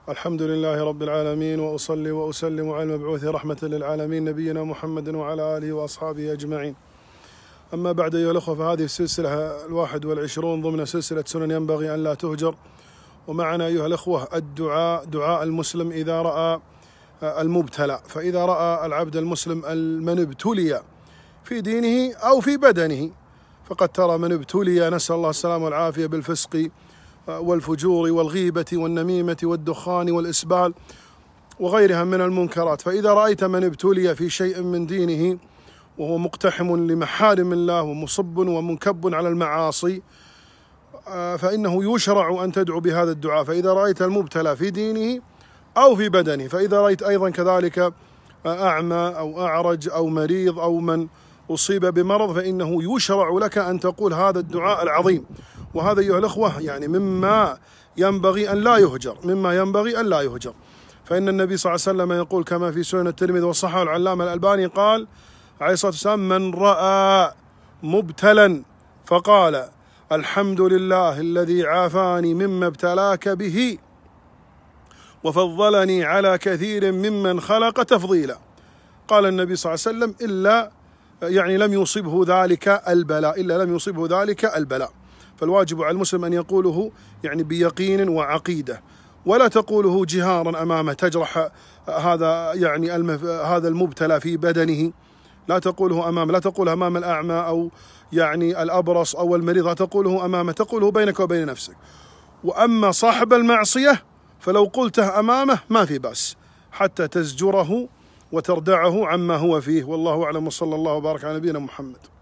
الحمد لله رب العالمين، وأصلي وأسلم على المبعوث رحمة للعالمين نبينا محمد وعلى آله وأصحابه أجمعين. أما بعد أيها الأخوة، فهذه السلسلة 21 ضمن سلسلة سنن ينبغي أن لا تهجر. ومعنا أيها الأخوة دعاء المسلم إذا رأى المبتلى. فإذا رأى العبد المسلم من ابتلي في دينه أو في بدنه، فقد ترى من ابتلي، نسأل الله السلامة والعافية، بالفسق والفجور والغيبة والنميمة والدخان والإسبال وغيرها من المنكرات. فإذا رأيت من ابتلي في شيء من دينه وهو مقتحم لمحارم الله ومصب ومنكب على المعاصي، فإنه يشرع أن تدعو بهذا الدعاء. فإذا رأيت المبتلى في دينه أو في بدنه، فإذا رأيت أيضا كذلك أعمى أو أعرج أو مريض أو من أصيب بمرض، فإنه يشرع لك أن تقول هذا الدعاء العظيم. وهذا أيها الأخوة يعني مما ينبغي أن لا يهجر. فإن النبي صلى الله عليه وسلم يقول كما في سنن الترمذي وصححه العلامة الألباني، قال عليه الصلاة والسلام: من رأى مبتلا فقال الحمد لله الذي عافاني مما ابتلاك به وفضلني على كثير ممن خلق تفضيلا. قال النبي صلى الله عليه وسلم: إلا لم يصبه ذلك البلاء. فالواجب على المسلم أن يقوله بيقين وعقيدة، ولا تقوله جهارا أمامه تجرح هذا المبتلى في بدنه. لا تقوله أمام الأعمى أو الأبرص أو المريض، لا تقوله أمامه، تقوله بينك وبين نفسك. وأما صاحب المعصية فلو قلته أمامه ما في بأس، حتى تزجره وتردعه عما هو فيه. والله أعلم، وصلى الله وبارك على نبينا محمد.